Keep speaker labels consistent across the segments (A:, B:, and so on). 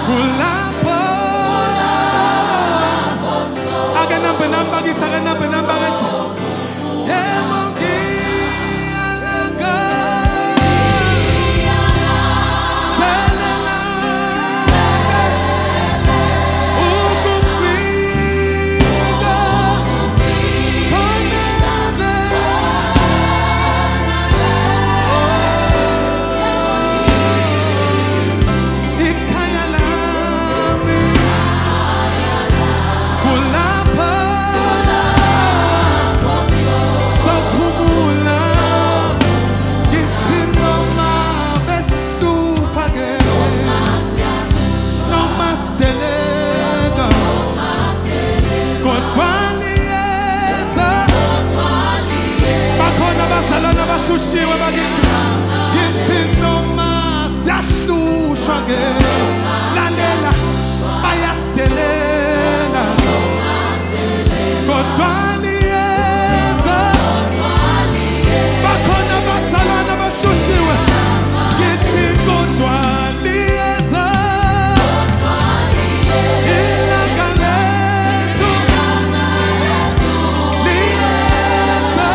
A: kulapho akanamba kithi akanamba kithi yebo ngiyalanga selela ukufika khona ikhaya lami kulapho sophumula ngithi noma besihluphake noma sideleka kodwa liyeza bakhona abazalwane abashushiwe bakithi ngithi noma siyahlushwa-ke lalela bayasidelela kodwa liyeza bakhona abazalwane abashushiwe ngithi kodwa liyeza ilanga lethu liyeza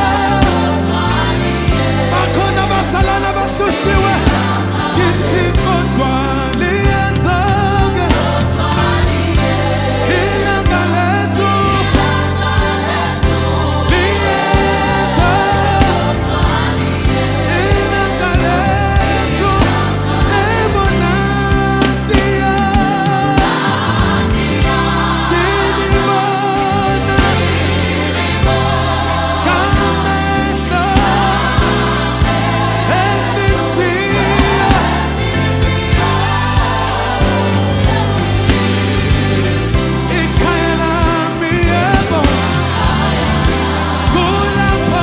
A: bakhona abazalwane abashushiwe ngithi kodwa liyeza-ke ilanga lethu liyeza ilanga lethu ebonantiya silibona ngamehlo enhliziyo ikhaya lami yebo kulapho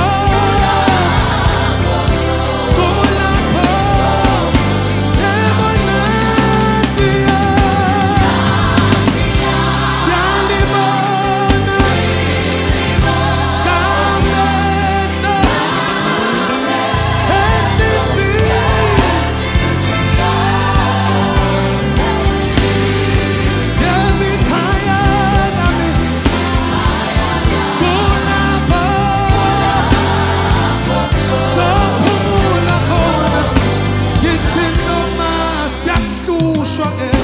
A: ebonantiya siyalibona ngamehlo enhliziyo yebo ikhaya lami kulapho sophumula khona ngithi noma siyahlushwa-ke